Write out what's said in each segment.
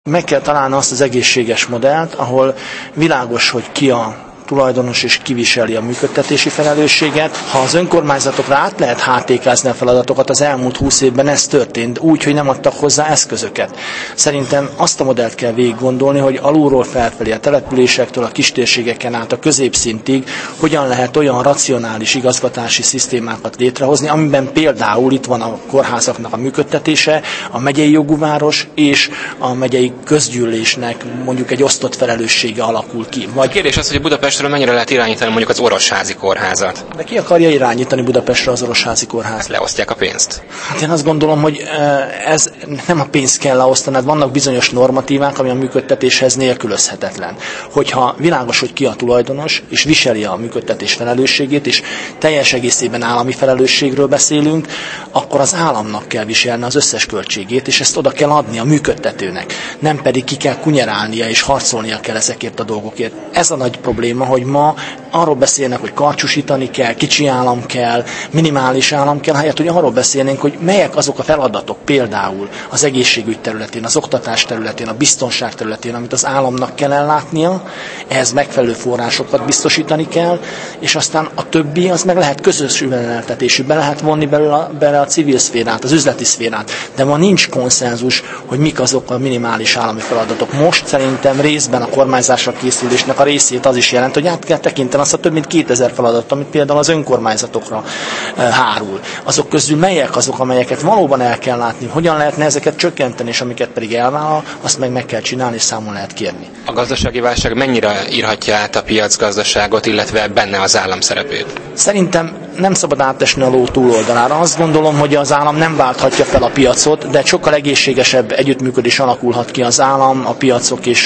Meg kell találni azt az egészséges modellt, ahol világos, hogy ki a tulajdonos és kiviseli a működtetési felelősséget. Ha az önkormányzatokra át lehet hátékázni a feladatokat, az elmúlt 20 évben ez történt, úgy, hogy nem adtak hozzá eszközöket. Szerintem azt a modellt kell végig gondolni, hogy alulról felfelé, a településektől, a kistérségeken át a középszintig hogyan lehet olyan racionális igazgatási szisztémákat létrehozni, amiben például itt van a kórházaknak a működtetése, a megyei jogú város és a megyei közgyűlésnek mondjuk egy osztott felelőssége alakul ki. A kérdés az, hogy Budapestről mennyire lehet irányítani mondjuk az Orosházi kórházat? De ki akarja irányítani Budapestre az Orosházi kórházat? Leosztják a pénzt. Hát én azt gondolom, hogy ez nem a pénzt kell leosztani, hát vannak bizonyos normatívák, ami a működtetéshez nélkülözhetetlen. Hogyha világos, hogy ki a tulajdonos, és viseli a működtetés felelősségét, és teljes egészében állami felelősségről beszélünk, akkor az államnak kell viselni az összes költségét, és ezt oda kell adni a működtetőnek. Nem pedig ki kell kunyerálnia, és harcolnia kell ezekért a dolgokért. Ez a nagy probléma, hogy ma arról beszélnek, hogy karcsúsítani kell, kicsi állam kell, minimális állam kell, helyett, hogy arról beszélnénk, hogy melyek azok a feladatok például az egészségügy területén, az oktatás területén, a biztonság területén, amit az államnak kell ellátnia, ehhez megfelelő forrásokat biztosítani kell, és aztán a többi az meg lehet közös üzemeltetésű, be lehet vonni bele a civil szférát, az üzleti szférát, de ma nincs konszenzus, hogy mik azok a minimális állami feladatok. Most szerintem részben a kormányzásra készülésnek a részét az is jelent, hogy át kell tekinteni azt a több mint 2000 feladatot, amit például az önkormányzatokra hárul. Azok közül melyek azok, amelyeket valóban el kell látni, hogyan lehetne ezeket csökkenteni, és amiket pedig elvállal, azt meg kell csinálni, és számon lehet kérni. A gazdasági válság mennyire írhatja át a piacgazdaságot, illetve benne az állam szerepét? Szerintem nem szabad átesni a ló túloldalára. Azt gondolom, hogy az állam nem válthatja fel a piacot, de sokkal egészségesebb együttműködés alakulhat ki az állam, a piacok és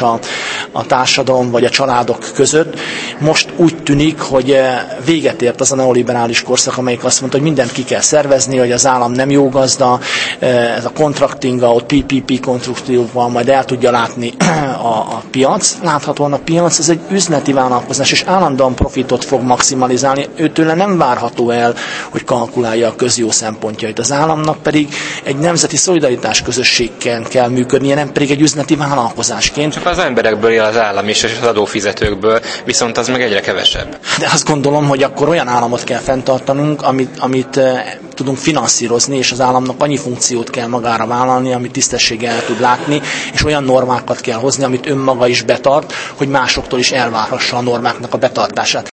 a társadalom vagy a családok között. Most úgy tűnik, hogy véget ért az a neoliberális korszak, amelyik azt mondta, hogy mindent ki kell szervezni, hogy az állam nem jó gazda, ez a contracting out, PPP konstruktívan majd el tudja látni a piac. Láthatóan a piac, ez egy üzleti vállalkozás, és állandóan profitot fog maximalizálni. Őtőle nem várható el, hogy kalkulálja a közjó szempontjait. Az államnak pedig egy nemzeti szolidaritás közösségként kell működnie, nem pedig egy üzleti vállalkozásként. Csak az emberekből él az állam és az adófizetőkből, viszont az meg egyre kevesebb. De azt gondolom, hogy akkor olyan államot kell fenntartanunk, amit tudunk finanszírozni, és az államnak annyi funkciót kell magára vállalni, amit tisztességgel tud látni, és olyan normákat kell hozni, amit önmaga is betart, hogy másoktól is elvárhassa a normáknak a betartását.